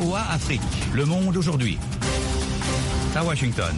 VOA Afrique, Le Monde aujourd'hui. À Washington.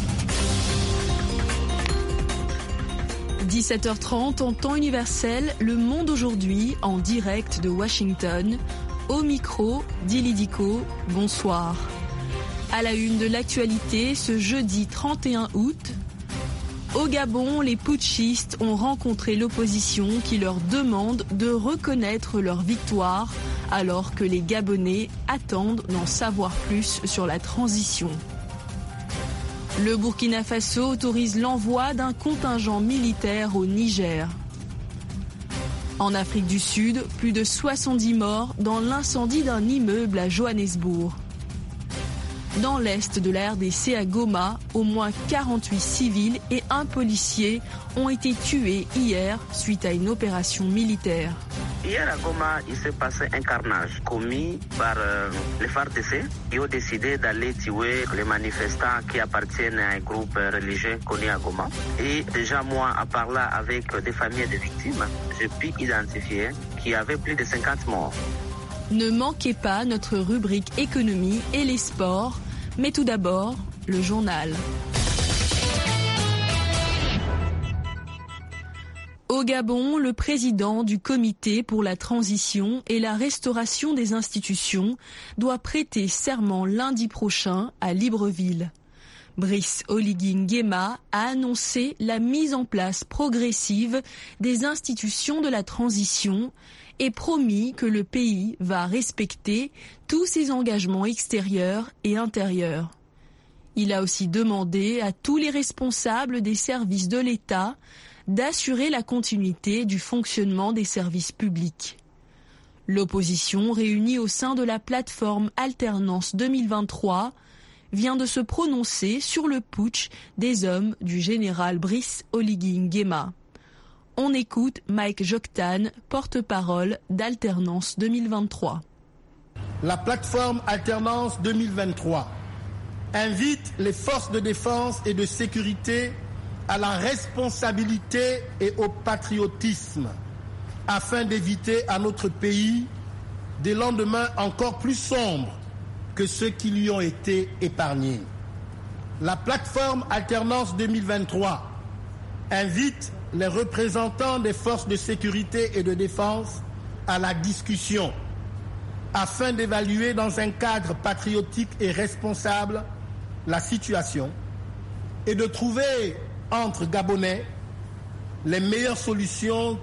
17h30 en temps universel, Le Monde aujourd'hui en direct de Washington. Au micro, Dili Diko, bonsoir. À la une de l'actualité, ce jeudi 31 août, au Gabon, les putschistes ont rencontré l'opposition qui leur demande de reconnaître leur victoire alors que les Gabonais attendent d'en savoir plus sur la transition. Le Burkina Faso autorise l'envoi d'un contingent militaire au Niger. En Afrique du Sud, plus de 70 morts dans l'incendie d'un immeuble à Johannesburg. Dans l'est de la RDC à Goma, au moins 48 civils et un policier ont été tués hier suite à une opération militaire. Hier à Goma, il s'est passé un carnage commis par les FARDC qui ont décidé d'aller tuer les manifestants qui appartiennent à un groupe religieux connu à Goma. Et déjà moi, en parlant avec des familles de victimes, j'ai pu identifier qu'il y avait plus de 50 morts. Ne manquez pas notre rubrique économie et les sports, mais tout d'abord, le journal. Au Gabon, le président du comité pour la transition et la restauration des institutions doit prêter serment lundi prochain à Libreville. Brice Oligui Nguema a annoncé la mise en place progressive des institutions de la transition et promis que le pays va respecter tous ses engagements extérieurs et intérieurs. Il a aussi demandé à tous les responsables des services de l'État d'assurer la continuité du fonctionnement des services publics. L'opposition réunie au sein de la plateforme Alternance 2023 vient de se prononcer sur le putsch des hommes du général Brice Oligui Nguema. On écoute Mike Joktan, porte-parole d'Alternance 2023. La plateforme Alternance 2023 invite les forces de défense et de sécurité à la responsabilité et au patriotisme afin d'éviter à notre pays des lendemains encore plus sombres que ceux qui lui ont été épargnés. La plateforme Alternance 2023 invite les représentants des forces de sécurité et de défense à la discussion afin d'évaluer dans un cadre patriotique et responsable la situation et de trouver entre Gabonais la meilleure solution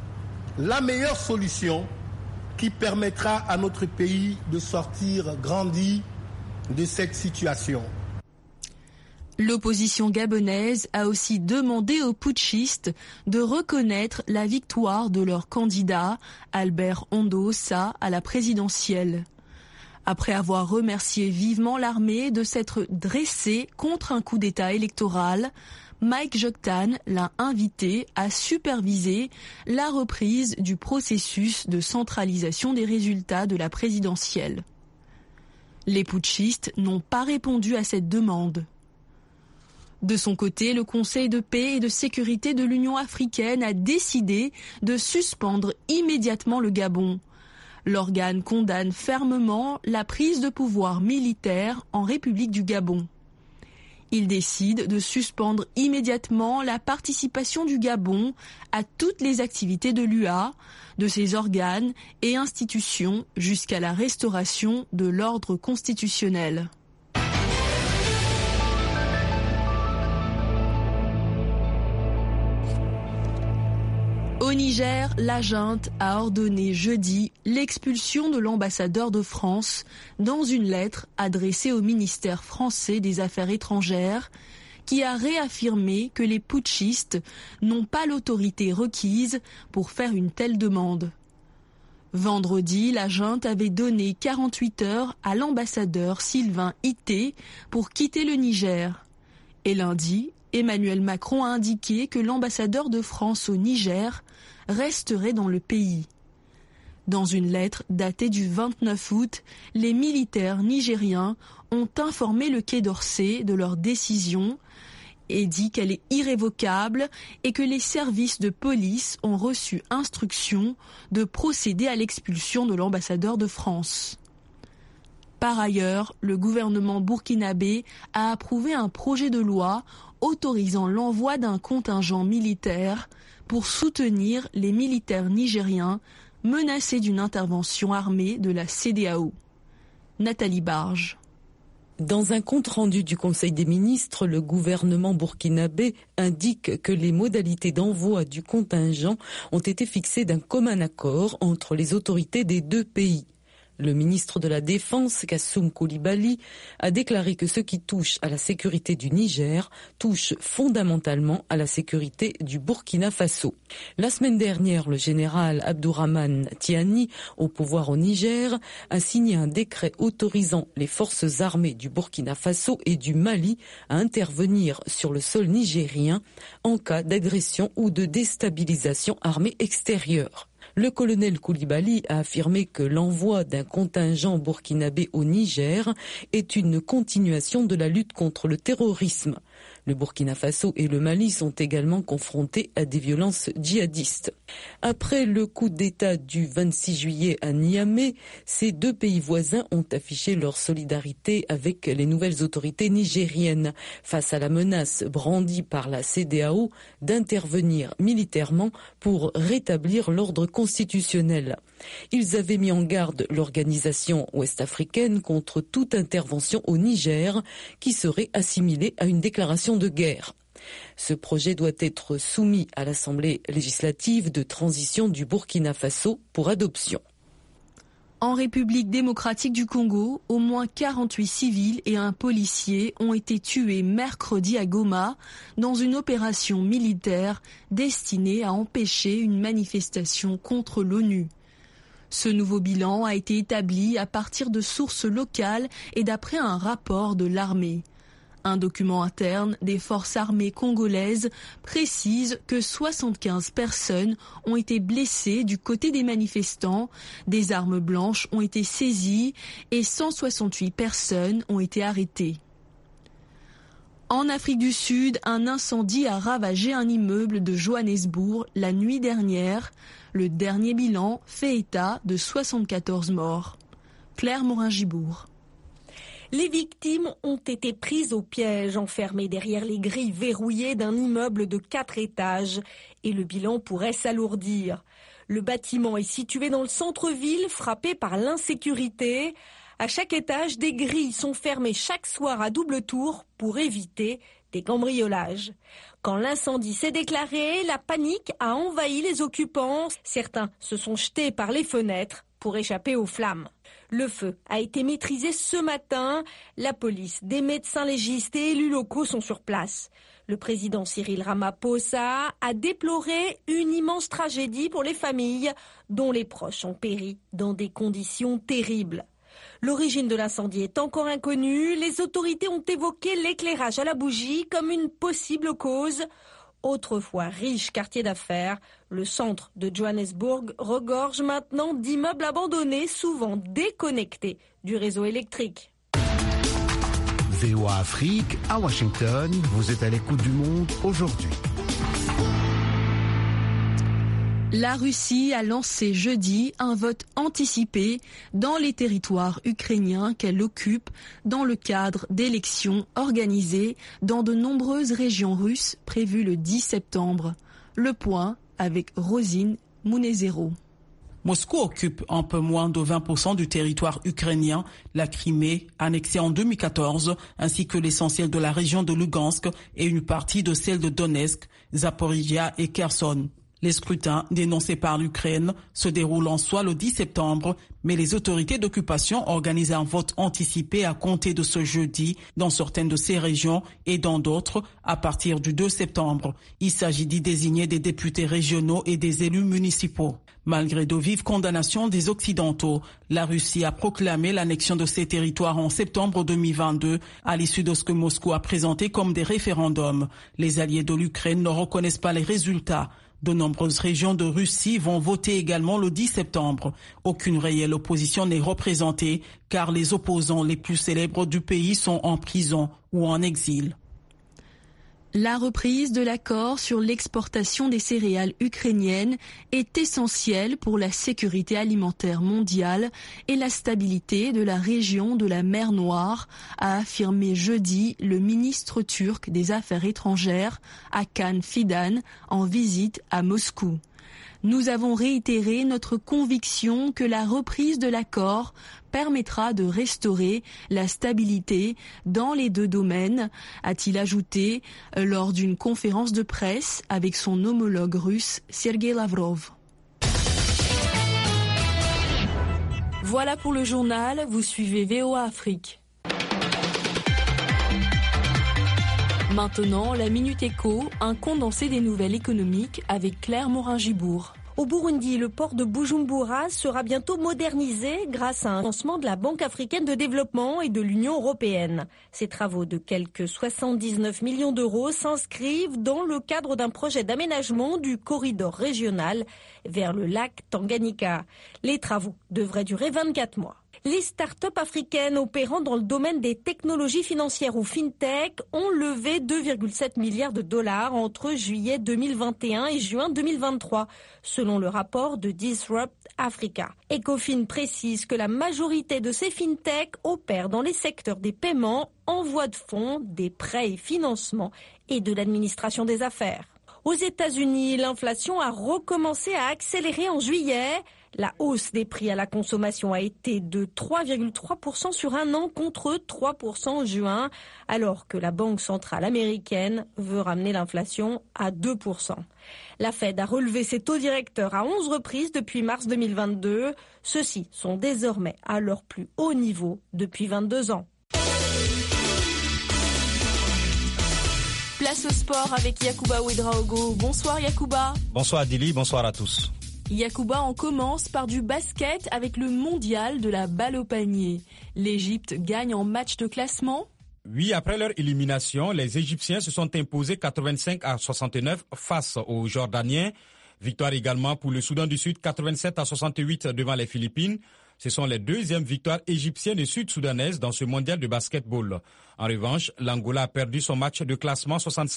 qui permettra à notre pays de sortir grandi de cette situation. L'opposition gabonaise a aussi demandé aux putschistes de reconnaître la victoire de leur candidat, Albert Ondossa, à la présidentielle. Après avoir remercié vivement l'armée de s'être dressée contre un coup d'État électoral, Mike Joktan l'a invité à superviser la reprise du processus de centralisation des résultats de la présidentielle. Les putschistes n'ont pas répondu à cette demande. De son côté, le Conseil de paix et de sécurité de l'Union africaine a décidé de suspendre immédiatement le Gabon. L'organe condamne fermement la prise de pouvoir militaire en République du Gabon. Il décide de suspendre immédiatement la participation du Gabon à toutes les activités de l'UA, de ses organes et institutions jusqu'à la restauration de l'ordre constitutionnel. Au Niger, la junte a ordonné jeudi l'expulsion de l'ambassadeur de France dans une lettre adressée au ministère français des Affaires étrangères qui a réaffirmé que les putschistes n'ont pas l'autorité requise pour faire une telle demande. Vendredi, la junte avait donné 48 heures à l'ambassadeur Sylvain Ité pour quitter le Niger. Et lundi, Emmanuel Macron a indiqué que l'ambassadeur de France au Niger resterait dans le pays. Dans une lettre datée du 29 août, les militaires nigériens ont informé le Quai d'Orsay de leur décision et dit qu'elle est irrévocable et que les services de police ont reçu instruction de procéder à l'expulsion de l'ambassadeur de France. Par ailleurs, le gouvernement burkinabé a approuvé un projet de loi autorisant l'envoi d'un contingent militaire pour soutenir les militaires nigériens menacés d'une intervention armée de la CEDEAO. Nathalie Barge. Dans un compte-rendu du Conseil des ministres, le gouvernement burkinabé indique que les modalités d'envoi du contingent ont été fixées d'un commun accord entre les autorités des deux pays. Le ministre de la Défense, Kassoum Coulibaly, a déclaré que ce qui touche à la sécurité du Niger touche fondamentalement à la sécurité du Burkina Faso. La semaine dernière, le général Abdourahmane Tiani, au pouvoir au Niger, a signé un décret autorisant les forces armées du Burkina Faso et du Mali à intervenir sur le sol nigérien en cas d'agression ou de déstabilisation armée extérieure. Le colonel Coulibaly a affirmé que l'envoi d'un contingent burkinabé au Niger est une continuation de la lutte contre le terrorisme. Le Burkina Faso et le Mali sont également confrontés à des violences djihadistes. Après le coup d'État du 26 juillet à Niamey, ces deux pays voisins ont affiché leur solidarité avec les nouvelles autorités nigériennes face à la menace brandie par la CEDEAO d'intervenir militairement pour rétablir l'ordre constitutionnel. Ils avaient mis en garde l'organisation ouest-africaine contre toute intervention au Niger qui serait assimilée à une déclaration de guerre. Ce projet doit être soumis à l'Assemblée législative de transition du Burkina Faso pour adoption. En République démocratique du Congo, au moins 48 civils et un policier ont été tués mercredi à Goma dans une opération militaire destinée à empêcher une manifestation contre l'ONU. Ce nouveau bilan a été établi à partir de sources locales et d'après un rapport de l'armée. Un document interne des forces armées congolaises précise que 75 personnes ont été blessées du côté des manifestants, des armes blanches ont été saisies et 168 personnes ont été arrêtées. En Afrique du Sud, un incendie a ravagé un immeuble de Johannesburg la nuit dernière. Le dernier bilan fait état de 74 morts. Claire Morin-Gibourg. Les victimes ont été prises au piège, enfermées derrière les grilles verrouillées d'un immeuble de 4 étages. Et le bilan pourrait s'alourdir. Le bâtiment est situé dans le centre-ville, frappé par l'insécurité. À chaque étage, des grilles sont fermées chaque soir à double tour pour éviter des cambriolages. Quand l'incendie s'est déclaré, la panique a envahi les occupants. Certains se sont jetés par les fenêtres pour échapper aux flammes. Le feu a été maîtrisé ce matin. La police, des médecins légistes et élus locaux sont sur place. Le président Cyril Ramaphosa a déploré une immense tragédie pour les familles dont les proches ont péri dans des conditions terribles. L'origine de l'incendie est encore inconnue. Les autorités ont évoqué l'éclairage à la bougie comme une possible cause. Autrefois riche quartier d'affaires, le centre de Johannesburg regorge maintenant d'immeubles abandonnés, souvent déconnectés du réseau électrique. VOA Afrique, à Washington, vous êtes à l'écoute du monde aujourd'hui. La Russie a lancé jeudi un vote anticipé dans les territoires ukrainiens qu'elle occupe dans le cadre d'élections organisées dans de nombreuses régions russes prévues le 10 septembre. Le point avec Rosine Mounezero. Moscou occupe un peu moins de 20% du territoire ukrainien, la Crimée, annexée en 2014, ainsi que l'essentiel de la région de Lugansk et une partie de celle de Donetsk, Zaporizhia et Kherson. Les scrutins dénoncés par l'Ukraine se déroulent en soi le 10 septembre, mais les autorités d'occupation organisent un vote anticipé à compter de ce jeudi dans certaines de ces régions et dans d'autres à partir du 2 septembre. Il s'agit d'y désigner des députés régionaux et des élus municipaux. Malgré de vives condamnations des Occidentaux, la Russie a proclamé l'annexion de ces territoires en septembre 2022 à l'issue de ce que Moscou a présenté comme des référendums. Les alliés de l'Ukraine ne reconnaissent pas les résultats. De nombreuses régions de Russie vont voter également le 10 septembre. Aucune réelle opposition n'est représentée car les opposants les plus célèbres du pays sont en prison ou en exil. La reprise de l'accord sur l'exportation des céréales ukrainiennes est essentielle pour la sécurité alimentaire mondiale et la stabilité de la région de la mer Noire, a affirmé jeudi le ministre turc des Affaires étrangères, Hakan Fidan, en visite à Moscou. Nous avons réitéré notre conviction que la reprise de l'accord permettra de restaurer la stabilité dans les deux domaines, a-t-il ajouté lors d'une conférence de presse avec son homologue russe Sergei Lavrov. Voilà pour le journal, vous suivez VOA Afrique. Maintenant, la Minute Éco, un condensé des nouvelles économiques avec Claire Morin-Gibourg. Au Burundi, le port de Bujumbura sera bientôt modernisé grâce à un lancement de la Banque africaine de développement et de l'Union européenne. Ces travaux de quelques 79 millions d'euros s'inscrivent dans le cadre d'un projet d'aménagement du corridor régional vers le lac Tanganyika. Les travaux devraient durer 24 mois. Les start-up africaines opérant dans le domaine des technologies financières ou fintech ont levé 2,7 milliards de dollars entre juillet 2021 et juin 2023, selon le rapport de Disrupt Africa. Ecofin précise que la majorité de ces fintech opèrent dans les secteurs des paiements, envoi de fonds, des prêts et financements et de l'administration des affaires. Aux États-Unis, l'inflation a recommencé à accélérer en juillet. La hausse des prix à la consommation a été de 3,3% sur un an contre 3% en juin, alors que la Banque centrale américaine veut ramener l'inflation à 2%. La Fed a relevé ses taux directeurs à 11 reprises depuis mars 2022. Ceux-ci sont désormais à leur plus haut niveau depuis 22 ans. Place au sport avec Yacouba Ouedraogo. Bonsoir Yacouba. Bonsoir Adili, bonsoir à tous. Yacouba, on commence par du basket avec le mondial de la balle au panier. L'Égypte gagne en match de classement. Oui, après leur élimination, les Égyptiens se sont imposés 85-69 face aux Jordaniens. Victoire également pour le Soudan du Sud, 87-68 devant les Philippines. Ce sont les deuxièmes victoires égyptiennes et sud-soudanaises dans ce mondial de basketball. En revanche, l'Angola a perdu son match de classement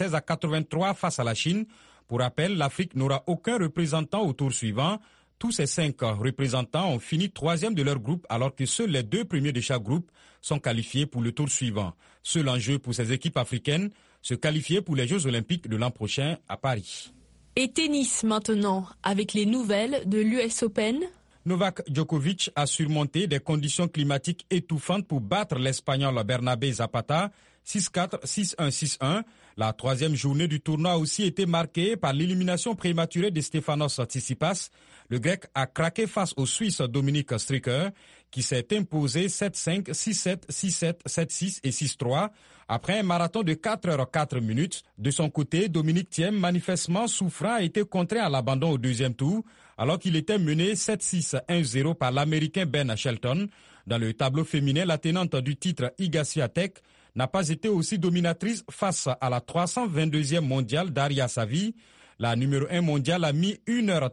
76-83 face à la Chine. Pour rappel, l'Afrique n'aura aucun représentant au tour suivant. Tous ces 5 représentants ont fini 3e de leur groupe alors que seuls les 2 premiers de chaque groupe sont qualifiés pour le tour suivant. Seul enjeu pour ces équipes africaines, se qualifier pour les Jeux Olympiques de l'an prochain à Paris. Et tennis maintenant, avec les nouvelles de l'US Open. Novak Djokovic a surmonté des conditions climatiques étouffantes pour battre l'Espagnol Bernabé Zapata 6-4, 6-1, 6-1. La 3e journée du tournoi a aussi été marquée par l'élimination prématurée de Stefanos Tsitsipas. Le Grec a craqué face au Suisse Dominic Stricker, qui s'est imposé 7-5, 6-7, 6-7, 7-6 et 6-3. Après un marathon de 4h04. De son côté, Dominic Thiem, manifestement souffrant, a été contraint à l'abandon au 2e tour, alors qu'il était mené 7-6, 1-0 par l'Américain Ben Shelton. Dans le tableau féminin, la tenante du titre Iga Swiatek n'a pas été aussi dominatrice face à la 322e mondiale Daria Savi. La numéro 1 mondiale a mis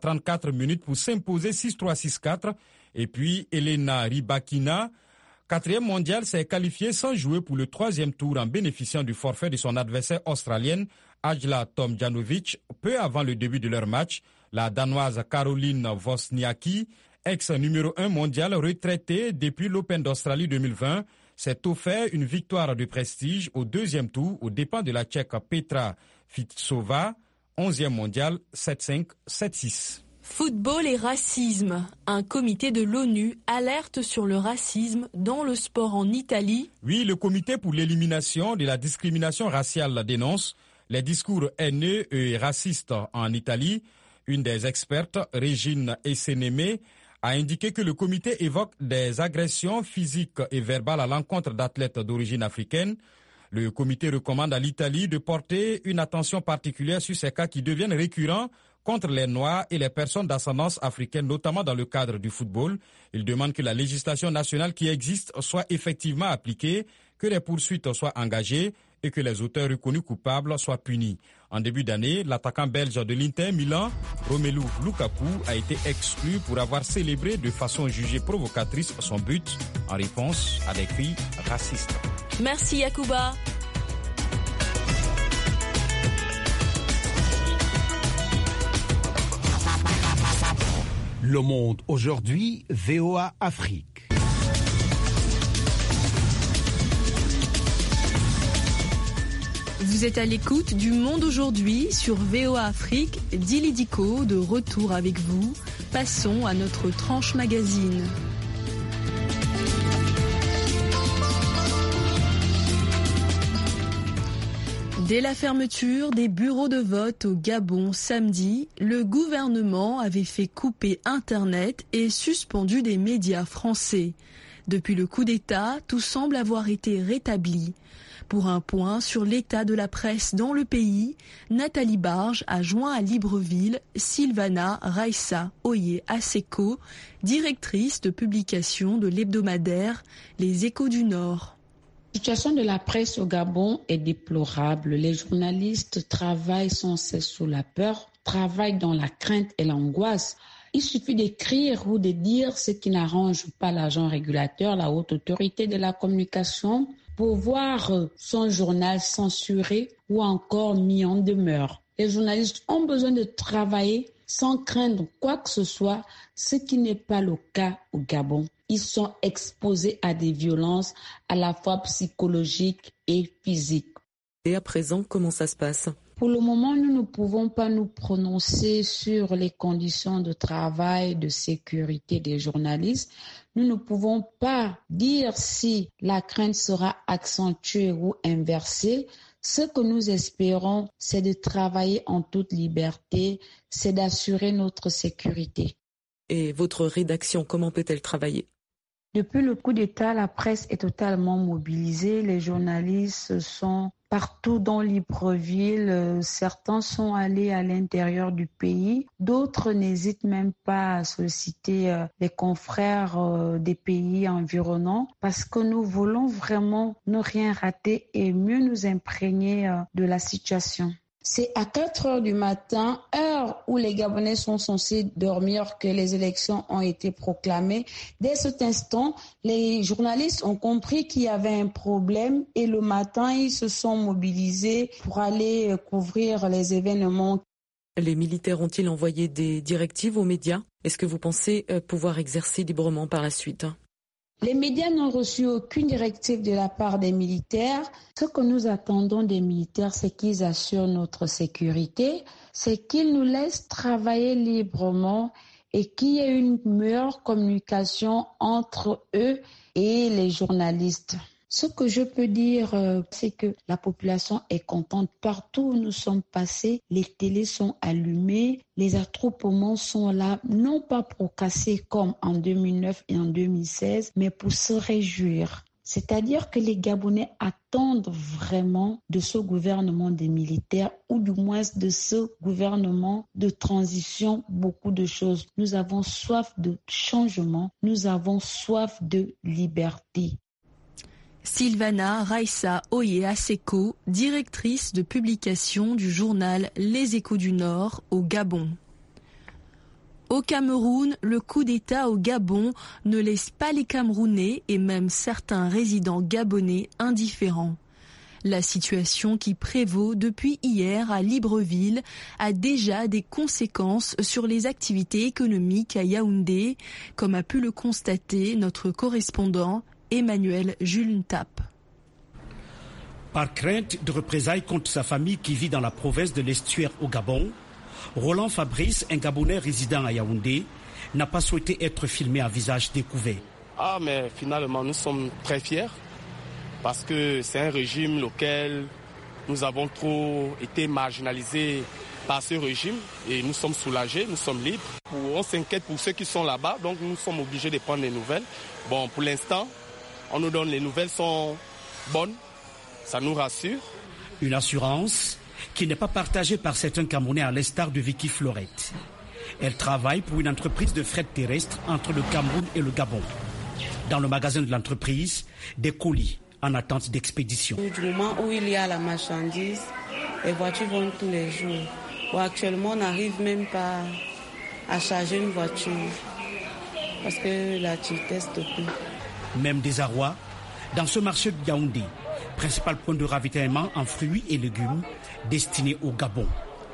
1h34 pour s'imposer 6-3, 6-4. Et puis Elena Rybakina, 4e mondiale, s'est qualifiée sans jouer pour le 3e tour en bénéficiant du forfait de son adversaire australienne Ajla Tomljanovic peu avant le début de leur match. La Danoise Caroline Wozniacki, ex-numéro 1 mondiale retraitée depuis l'Open d'Australie 2020, s'est offert une victoire de prestige au 2e tour aux dépens de la Tchèque Petra Fitsova, 11e mondiale, 7-5, 7-6. Football et racisme. Un comité de l'ONU alerte sur le racisme dans le sport en Italie. Oui, le comité pour l'élimination de la discrimination raciale dénonce les discours haineux et racistes en Italie. Une des expertes, Régine Essenemé, a indiqué que le comité évoque des agressions physiques et verbales à l'encontre d'athlètes d'origine africaine. Le comité recommande à l'Italie de porter une attention particulière sur ces cas qui deviennent récurrents contre les Noirs et les personnes d'ascendance africaine, notamment dans le cadre du football. Il demande que la législation nationale qui existe soit effectivement appliquée, que les poursuites soient engagées et que les auteurs reconnus coupables soient punis. En début d'année, l'attaquant belge de l'Inter Milan, Romelu Lukaku, a été exclu pour avoir célébré de façon jugée provocatrice son but en réponse à des cris racistes. Merci Yacouba. Le Monde aujourd'hui, VOA Afrique. Vous êtes à l'écoute du Monde aujourd'hui sur VOA Afrique. Dili Diko de retour avec vous. Passons à notre tranche magazine. Dès la fermeture des bureaux de vote au Gabon samedi, le gouvernement avait fait couper Internet et suspendu des médias français. Depuis le coup d'État, tout semble avoir été rétabli. Pour un point sur l'état de la presse dans le pays, Nathalie Barge a joint à Libreville Sylvana Raissa Oye Aseko, directrice de publication de l'hebdomadaire Les Échos du Nord. La situation de la presse au Gabon est déplorable. Les journalistes travaillent sans cesse sous la peur, travaillent dans la crainte et l'angoisse. Il suffit d'écrire ou de dire ce qui n'arrange pas l'agent régulateur, la haute autorité de la communication, pour voir son journal censuré ou encore mis en demeure. Les journalistes ont besoin de travailler sans craindre quoi que ce soit, ce qui n'est pas le cas au Gabon. Ils sont exposés à des violences à la fois psychologiques et physiques. Et à présent, comment ça se passe ? Pour le moment, nous ne pouvons pas nous prononcer sur les conditions de travail, de sécurité des journalistes. Nous ne pouvons pas dire si la crainte sera accentuée ou inversée. Ce que nous espérons, c'est de travailler en toute liberté, c'est d'assurer notre sécurité. Et votre rédaction, comment peut-elle travailler ? Depuis le coup d'État, la presse est totalement mobilisée. Les journalistes sont partout dans Libreville. Certains sont allés à l'intérieur du pays. D'autres n'hésitent même pas à solliciter les confrères des pays environnants parce que nous voulons vraiment ne rien rater et mieux nous imprégner de la situation. C'est à 4 heures du matin, heure où les Gabonais sont censés dormir, que les élections ont été proclamées. Dès cet instant, les journalistes ont compris qu'il y avait un problème et le matin, ils se sont mobilisés pour aller couvrir les événements. Les militaires ont-ils envoyé des directives aux médias ? Est-ce que vous pensez pouvoir exercer librement par la suite ? Les médias n'ont reçu aucune directive de la part des militaires. Ce que nous attendons des militaires, c'est qu'ils assurent notre sécurité, c'est qu'ils nous laissent travailler librement et qu'il y ait une meilleure communication entre eux et les journalistes. Ce que je peux dire, c'est que la population est contente. Partout où nous sommes passés, les télés sont allumées, les attroupements sont là, non pas pour casser comme en 2009 et en 2016, mais pour se réjouir. C'est-à-dire que les Gabonais attendent vraiment de ce gouvernement des militaires ou du moins de ce gouvernement de transition beaucoup de choses. Nous avons soif de changement, nous avons soif de liberté. Sylvana Raissa Oye Aseko, directrice de publication du journal Les Échos du Nord au Gabon. Au Cameroun, le coup d'État au Gabon ne laisse pas les Camerounais et même certains résidents gabonais indifférents. La situation qui prévaut depuis hier à Libreville a déjà des conséquences sur les activités économiques à Yaoundé, comme a pu le constater notre correspondant Emmanuel Jules-Ntap. Par crainte de représailles contre sa famille qui vit dans la province de l'Estuaire au Gabon, Roland Fabrice, un Gabonais résident à Yaoundé, n'a pas souhaité être filmé à visage découvert. Mais finalement, nous sommes très fiers parce que c'est un régime auquel nous avons trop été marginalisés par ce régime et nous sommes soulagés, nous sommes libres. On s'inquiète pour ceux qui sont là-bas, donc nous sommes obligés de prendre les nouvelles. Bon, pour l'instant, on nous donne les nouvelles sont bonnes, ça nous rassure. Une assurance qui n'est pas partagée par certains Camerounais à l'instar de Vicky Florette. Elle travaille pour une entreprise de fret terrestre entre le Cameroun et le Gabon. Dans le magasin de l'entreprise, des colis en attente d'expédition. Du moment où il y a la marchandise, les voitures vont tous les jours. Bon, actuellement, on n'arrive même pas à charger une voiture parce que l'activité stoppe. Même désarroi dans ce marché de Yaoundé, principal point de ravitaillement en fruits et légumes destiné au Gabon.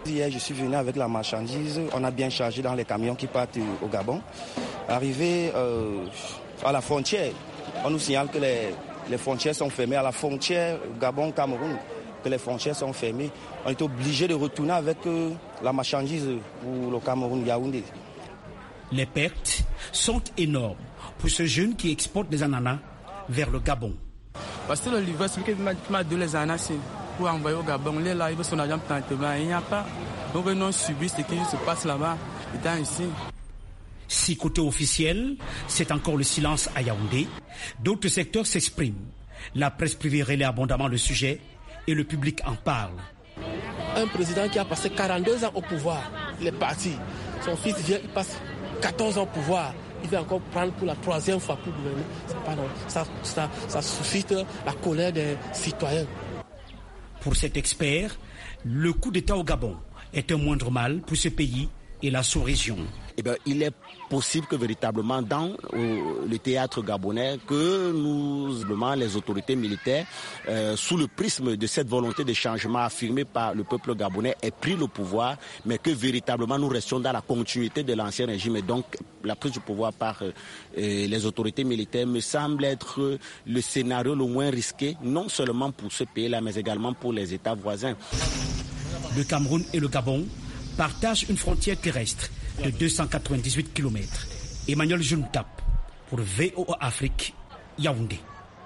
Hier, je suis venu avec la marchandise. On a bien chargé dans les camions qui partent au Gabon. Arrivé à la frontière, on nous signale que les frontières sont fermées. À la frontière Gabon-Cameroun, que les frontières sont fermées. On est obligé de retourner avec la marchandise pour le Cameroun, Yaoundé. Les pertes sont énormes pour ce jeune qui exporte des ananas vers le Gabon. Parce que le livreur, celui qui m'a donné les ananas pour envoyer au Gabon, il est là, il veut son argent plantement, il n'y a pas. Donc on subit ce qui se passe là-bas, étant ici. Si côté officiel, c'est encore le silence à Yaoundé, d'autres secteurs s'expriment. La presse privée relaie abondamment le sujet et le public en parle. Un président qui a passé 42 ans au pouvoir, il est parti. Son fils vient, il passe 14 ans au pouvoir. Il va encore prendre pour la 3e fois pour gouverner. C'est pas non. Ça suscite la colère des citoyens. Pour cet expert, le coup d'État au Gabon est un moindre mal pour ce pays et la sous-région. Eh bien, il est possible que véritablement dans le théâtre gabonais, que les autorités militaires, sous le prisme de cette volonté de changement affirmée par le peuple gabonais, aient pris le pouvoir, mais que véritablement nous restions dans la continuité de l'ancien régime. Et donc, la prise du pouvoir par les autorités militaires me semble être le scénario le moins risqué, non seulement pour ce pays-là, mais également pour les États voisins. Le Cameroun et le Gabon partagent une frontière terrestre de 298 km. Emmanuel Juntap pour VOA Afrique, Yaoundé.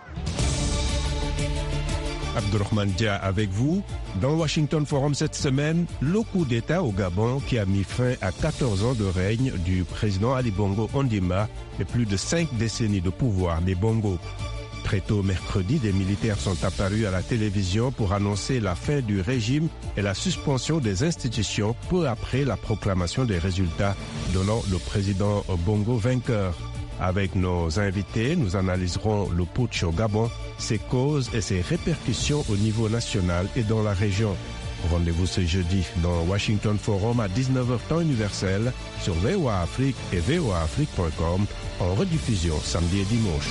Abdourahmane Dia avec vous. Dans Washington Forum cette semaine, le coup d'État au Gabon qui a mis fin à 14 ans de règne du président Ali Bongo Ondimba et plus de 5 décennies de pouvoir des Bongo. Très tôt mercredi, des militaires sont apparus à la télévision pour annoncer la fin du régime et la suspension des institutions peu après la proclamation des résultats donnant le président Bongo vainqueur. Avec nos invités, nous analyserons le putsch au Gabon, ses causes et ses répercussions au niveau national et dans la région. Rendez-vous ce jeudi dans Washington Forum à 19h temps universel sur VOA Afrique et voaafrique.com en rediffusion samedi et dimanche.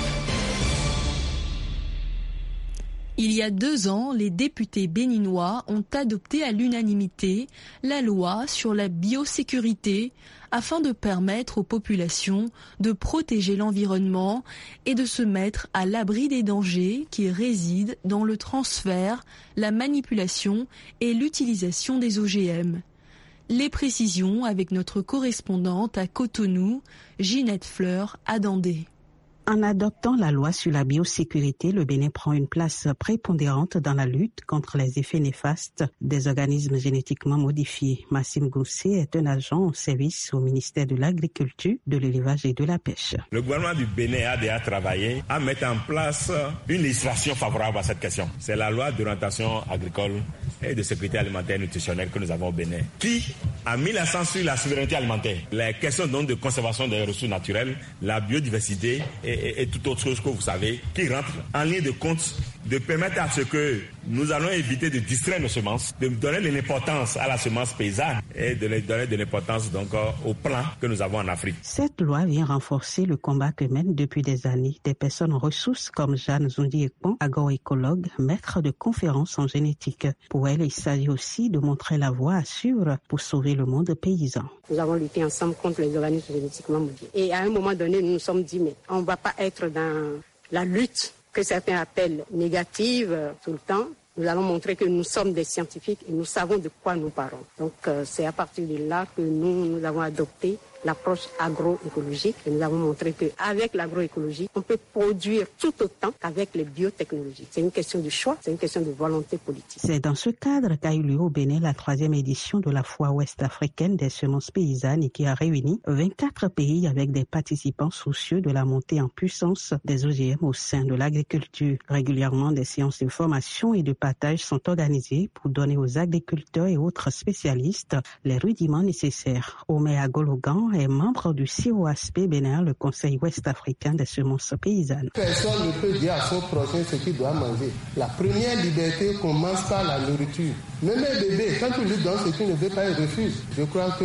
Il y a 2 ans, les députés béninois ont adopté à l'unanimité la loi sur la biosécurité afin de permettre aux populations de protéger l'environnement et de se mettre à l'abri des dangers qui résident dans le transfert, la manipulation et l'utilisation des OGM. Les précisions avec notre correspondante à Cotonou, Ginette Fleur Adandé. En adoptant la loi sur la biosécurité, le Bénin prend une place prépondérante dans la lutte contre les effets néfastes des organismes génétiquement modifiés. Massim Goussé est un agent en service au ministère de l'Agriculture, de l'Élevage et de la Pêche. Le gouvernement du Bénin a déjà travaillé à mettre en place une législation favorable à cette question. C'est la loi d'orientation agricole et de sécurité alimentaire et nutritionnelle que nous avons au Bénin, qui a mis l'accent sur la souveraineté alimentaire, les questions donc de conservation des ressources naturelles, la biodiversité et toute autre chose que vous savez, qui rentre en ligne de compte de permettre à ce que nous allons éviter de distraire nos semences, de donner de l'importance à la semence paysanne et de donner de l'importance donc au plan que nous avons en Afrique. Cette loi vient renforcer le combat que mènent depuis des années des personnes en ressources comme Jeanne Zoundi-Ekpon, agroécologue, maître de conférences en génétique. Pour elle, il s'agit aussi de montrer la voie à suivre pour sauver le monde paysan. Nous avons lutté ensemble contre les organismes génétiquement modifiés. Et à un moment donné, nous nous sommes dit, mais on ne va pas être dans la lutte que certains appellent négative tout le temps. Nous allons montrer que nous sommes des scientifiques et nous savons de quoi nous parlons. Donc c'est à partir de là que nous avons adopté l'approche agroécologique et nous avons montré qu'avec l'agroécologie, on peut produire tout autant qu'avec les biotechnologies. C'est une question de choix, c'est une question de volonté politique. C'est dans ce cadre qu'a eu lieu au Bénin la 3e édition de la Foire ouest-africaine des semences paysannes et qui a réuni 24 pays avec des participants soucieux de la montée en puissance des OGM au sein de l'agriculture. Régulièrement, des séances de formation et de partage sont organisées pour donner aux agriculteurs et autres spécialistes les rudiments nécessaires. Omer Agologan est membre du COASP Bénin, le Conseil ouest-africain des semences paysannes. Personne ne peut dire à son prochain ce qu'il doit manger. La première liberté commence par la nourriture. Même un bébé, quand tu lui donnes ce qu'il ne veut pas, il refuse. Je crois que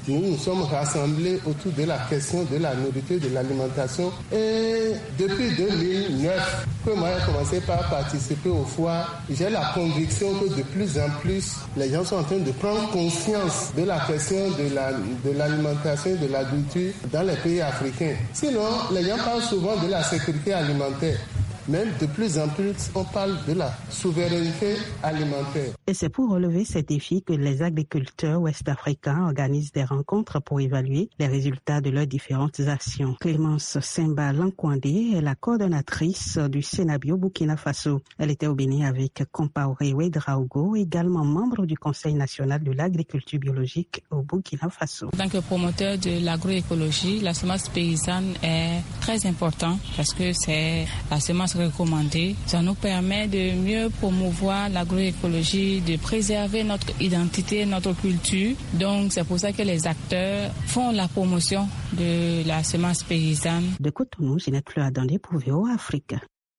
nous nous sommes rassemblés autour de la question de la nourriture, de l'alimentation. Et depuis 2009, que moi j'ai commencé par participer aux foires, j'ai la conviction que de plus en plus, les gens sont en train de prendre conscience de la question de l'alimentation et de l'agriculture dans les pays africains. Sinon, les gens parlent souvent de la sécurité alimentaire. Même de plus en plus, on parle de la souveraineté alimentaire. Et c'est pour relever ces défis que les agriculteurs ouest-africains organisent des rencontres pour évaluer les résultats de leurs différentes actions. Clémence Simba Lankwandé est la coordonnatrice du Sénabio Burkina Faso. Elle était au Bénin avec Compaoré Ouedraogo, également membre du Conseil national de l'agriculture biologique au Burkina Faso. En tant que promoteur de l'agroécologie, la semence paysanne est très importante parce que c'est la semence recommandée. Ça nous permet de mieux promouvoir l'agroécologie, de préserver notre identité, notre culture. Donc c'est pour ça que les acteurs font la promotion de la semence paysanne. De Cotonou, Ginette Fleur-Adandé pour VOA Afrique.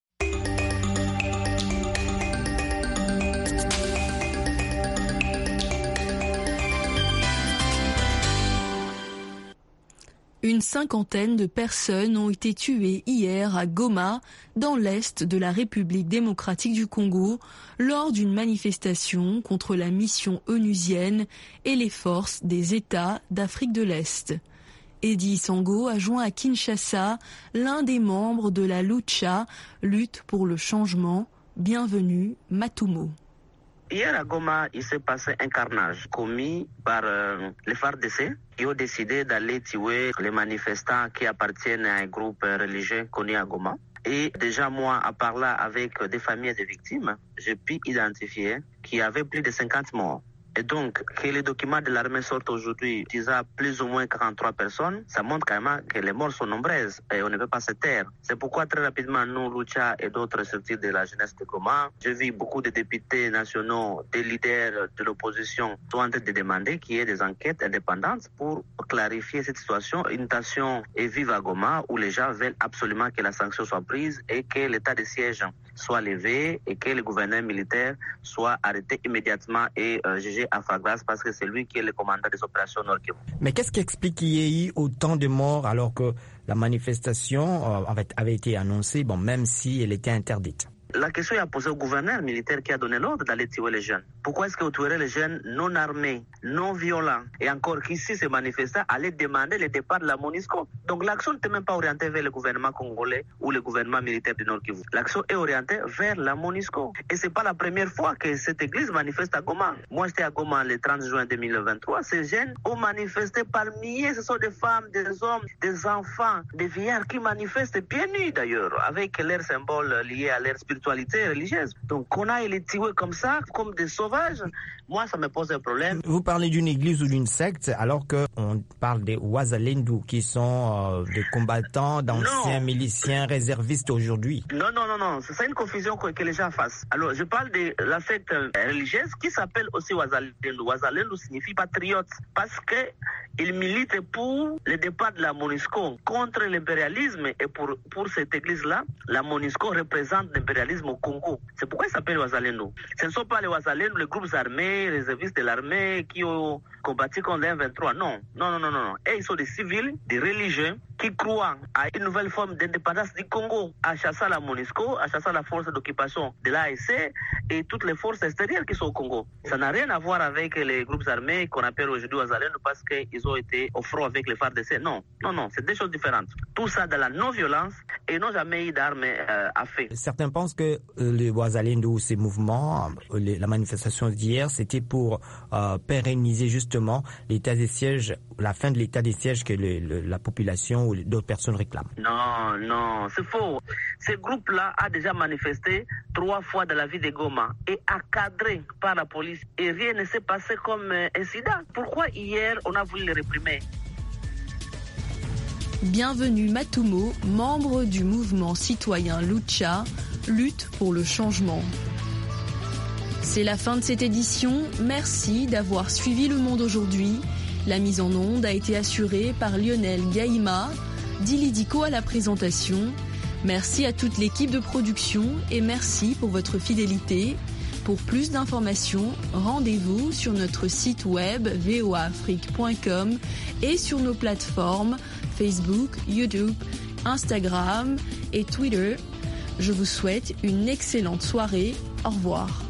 Une cinquantaine de personnes ont été tuées hier à Goma, dans l'est de la République démocratique du Congo, lors d'une manifestation contre la mission onusienne et les forces des États d'Afrique de l'Est. Eddie Sango a joint à Kinshasa l'un des membres de la Lucha, Lutte pour le changement. Bienvenue, Matumo. Hier à Goma, il s'est passé un carnage commis par les FARDC qui ont décidé d'aller tuer les manifestants qui appartiennent à un groupe religieux connu à Goma. Et déjà moi, à parler avec des familles de victimes, j'ai pu identifier qu'il y avait plus de 50 morts. Et donc, que les documents de l'armée sortent aujourd'hui disant plus ou moins 43 personnes, ça montre quand même que les morts sont nombreuses et on ne peut pas se taire. C'est pourquoi très rapidement, nous, Lucha et d'autres structures de la jeunesse de Goma, je vis beaucoup de députés nationaux, des leaders de l'opposition sont en train de demander qu'il y ait des enquêtes indépendantes pour clarifier cette situation. Une nation est vive à Goma où les gens veulent absolument que la sanction soit prise et que l'état de siège soit levé et que le gouverneur militaire soit arrêté immédiatement et jugé à Fagras parce que c'est lui qui est le commandant des opérations Nord-Kivu. Mais qu'est-ce qui explique qu'il y ait eu autant de morts alors que la manifestation avait été annoncée, même si elle était interdite? La question est à poser au gouverneur militaire qui a donné l'ordre d'aller tuer les jeunes. Pourquoi est-ce que vous tuerez les jeunes non armés, non violents, et encore qu'ici ces manifestants allaient demander le départ de la MONUSCO? Donc l'action n'était même pas orientée vers le gouvernement congolais ou le gouvernement militaire du Nord-Kivu. L'action est orientée vers la MONUSCO. Et c'est pas la première fois que cette église manifeste à Goma. Moi j'étais à Goma le 30 juin 2023. Ces jeunes ont manifesté par milliers. Ce sont des femmes, des hommes, des enfants, des vieillards qui manifestent pieds nus d'ailleurs, avec leurs symboles liés à leur spiritualité religieuse. Donc qu'on aille les tuer comme ça, comme des sauvages, moi ça me pose un problème. Vous parlez d'une église ou d'une secte alors qu'on parle des Wazalendo qui sont des combattants, d'anciens miliciens réservistes aujourd'hui. Non, c'est une confusion que les gens fassent. Alors je parle de la secte religieuse qui s'appelle aussi Wazalendo. Wazalendo signifie patriote parce que il milite pour le départ de la MONUSCO contre l'impérialisme et pour cette église-là, la MONUSCO représente l'impérialisme au Congo. C'est pourquoi il s'appelle Wazalendo. Ce ne sont pas les Wazalendo, les groupes armés, les réservistes de l'armée qui ont combattu contre l'M23. Non. Et ils sont des civils, des religieux qui croient à une nouvelle forme d'indépendance du Congo, à chasser la MONUSCO, à chasser la force d'occupation de l'AEC et toutes les forces extérieures qui sont au Congo. Ça n'a rien à voir avec les groupes armés qu'on appelle aujourd'hui Wazalendo parce qu'ils ont été au front avec les FARDC. Non, c'est deux choses différentes. Tout ça dans la non-violence et non jamais eu d'armes à feu. Certains pensent que les Wazalendo ou ces mouvements, la manifestation d'hier, c'était pour pérenniser justement l'état des sièges, la fin de l'état des sièges que la population ou d'autres personnes réclament. Non, c'est faux. Ce groupe-là a déjà manifesté 3 fois dans la ville de Goma et encadré par la police et rien ne s'est passé comme incident. Pourquoi hier on a voulu les réprimer? Bienvenue Matumo, membre du mouvement citoyen Lucha, Lutte pour le changement. C'est la fin de cette édition. Merci d'avoir suivi Le Monde aujourd'hui. La mise en onde a été assurée par Lionel Gaïma, Dili Diko à la présentation. Merci à toute l'équipe de production et merci pour votre fidélité. Pour plus d'informations, rendez-vous sur notre site web voaafrique.com et sur nos plateformes Facebook, YouTube, Instagram et Twitter. Je vous souhaite une excellente soirée. Au revoir.